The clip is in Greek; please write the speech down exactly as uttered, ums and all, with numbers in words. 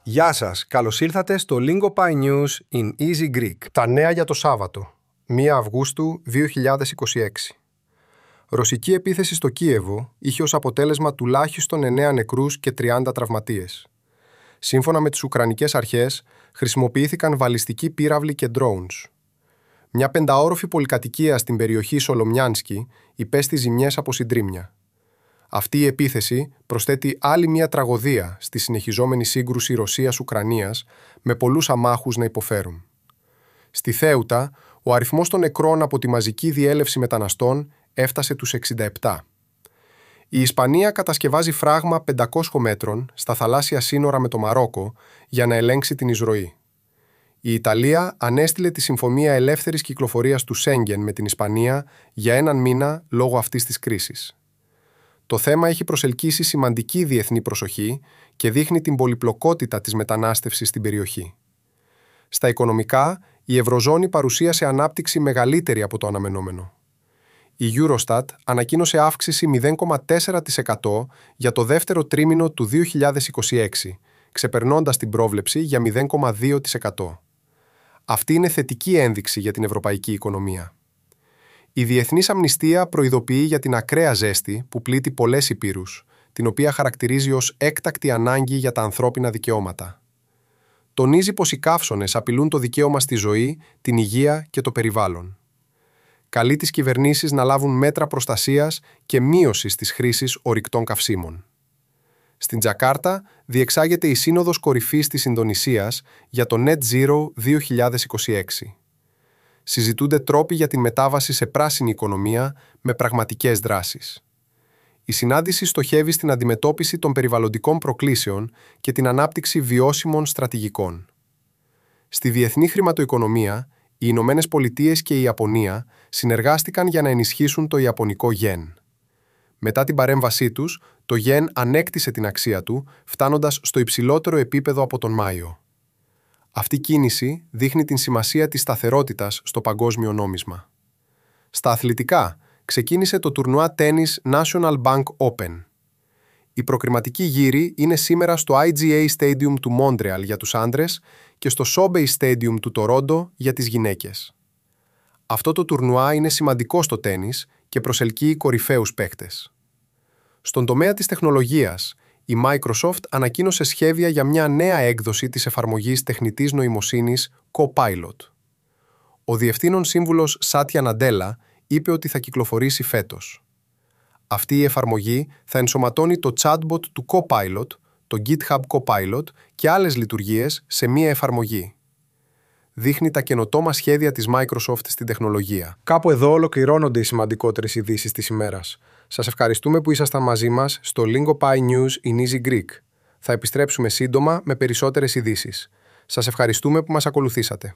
Γεια σας, καλώς ήρθατε στο Lingopie News in Easy Greek. Τα νέα για το Σάββατο, πρώτη Αυγούστου δύο χιλιάδες είκοσι έξι. Ρωσική επίθεση στο Κίεβο είχε ως αποτέλεσμα τουλάχιστον εννέα νεκρούς και τριάντα τραυματίες. Σύμφωνα με τις Ουκρανικές αρχές, χρησιμοποιήθηκαν βαλιστικοί πύραυλοι και drones. Μια πενταόροφη πολυκατοικία στην περιοχή Σολομιάνσκι υπέστη ζημιές από συντρίμμια. Αυτή η επίθεση προσθέτει άλλη μια τραγωδία στη συνεχιζόμενη σύγκρουση Ρωσίας-Ουκρανίας, με πολλούς αμάχους να υποφέρουν. Στη Θέουτα, ο αριθμός των νεκρών από τη μαζική διέλευση μεταναστών έφτασε τους εξήντα επτά. Η Ισπανία κατασκευάζει φράγμα πεντακόσιων μέτρων στα θαλάσσια σύνορα με το Μαρόκο για να ελέγξει την εισρωή. Η Ιταλία ανέστειλε τη Συμφωνία Ελεύθερης Κυκλοφορίας του Σέγγεν με την Ισπανία για έναν μήνα λόγω αυτής της κρίσης. Το θέμα έχει προσελκύσει σημαντική διεθνή προσοχή και δείχνει την πολυπλοκότητα της μετανάστευσης στην περιοχή. Στα οικονομικά, η Ευρωζώνη παρουσίασε ανάπτυξη μεγαλύτερη από το αναμενόμενο. Η Eurostat ανακοίνωσε αύξηση μηδέν κόμμα τέσσερα τοις εκατό για το δεύτερο τρίμηνο του δύο χιλιάδες είκοσι έξι, ξεπερνώντας την πρόβλεψη για μηδέν κόμμα δύο τοις εκατό. Αυτή είναι θετική ένδειξη για την ευρωπαϊκή οικονομία. Η Διεθνής Αμνηστία προειδοποιεί για την ακραία ζέστη που πλήττει πολλές υπήρους, την οποία χαρακτηρίζει ως έκτακτη ανάγκη για τα ανθρώπινα δικαιώματα. Τονίζει πως οι καύσωνες απειλούν το δικαίωμα στη ζωή, την υγεία και το περιβάλλον. Καλεί τις κυβερνήσεις να λάβουν μέτρα προστασίας και μείωσης της χρήσης ορυκτών καυσίμων. Στην Τζακάρτα διεξάγεται η Σύνοδος Κορυφής της Ινδονησίας για το Net Zero δύο χιλιάδες είκοσι έξι. Συζητούνται τρόποι για τη μετάβαση σε πράσινη οικονομία με πραγματικές δράσεις. Η συνάντηση στοχεύει στην αντιμετώπιση των περιβαλλοντικών προκλήσεων και την ανάπτυξη βιώσιμων στρατηγικών. Στη διεθνή χρηματοοικονομία, οι Ηνωμένες Πολιτείες και η Ιαπωνία συνεργάστηκαν για να ενισχύσουν το ιαπωνικό γεν. Μετά την παρέμβασή τους, το γεν ανέκτησε την αξία του, φτάνοντας στο υψηλότερο επίπεδο από τον Μάιο. Αυτή η κίνηση δείχνει την σημασία της σταθερότητας στο παγκόσμιο νόμισμα. Στα αθλητικά, ξεκίνησε το τουρνουά τένις National Bank Open. Η προκριματική γύρη είναι σήμερα στο άι τζι έι Stadium του Μόντρεαλ για τους άντρες και στο SoBay Stadium του Τορόντο για τις γυναίκες. Αυτό το τουρνουά είναι σημαντικό στο τένις και προσελκύει κορυφαίους παίκτες. Στον τομέα της τεχνολογίας, η Microsoft ανακοίνωσε σχέδια για μια νέα έκδοση της εφαρμογής τεχνητής νοημοσύνης Copilot. Ο διευθύνων σύμβουλος Σάτια Ναντέλα είπε ότι θα κυκλοφορήσει φέτος. Αυτή η εφαρμογή θα ενσωματώνει το chatbot του Copilot, το GitHub Copilot και άλλες λειτουργίες σε μία εφαρμογή. Δείχνει τα καινοτόμα σχέδια της Microsoft στην τεχνολογία. Κάπου εδώ ολοκληρώνονται οι σημαντικότερες ειδήσεις της ημέρας. Σας ευχαριστούμε που ήσασταν μαζί μας στο Lingopie News in Easy Greek. Θα επιστρέψουμε σύντομα με περισσότερες ειδήσεις. Σας ευχαριστούμε που μας ακολουθήσατε.